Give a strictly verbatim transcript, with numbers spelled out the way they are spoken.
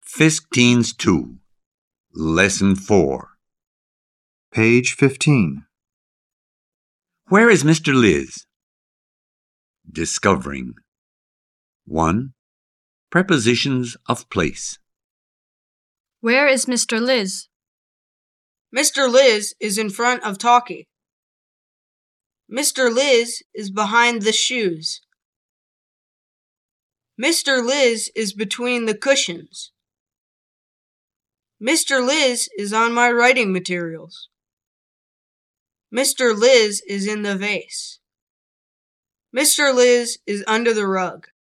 Fisk Teens two, Lesson four. Page fifteen. Where is Mister Liz? Discovering. one. Prepositions of place. Where is Mister Liz? Mister Liz is in front of Talkie. Mister Liz is behind the shoes. Mister Liz is between the cushions. Mister Liz is on my writing materials. Mister Liz is in the vase. Mister Liz is under the rug.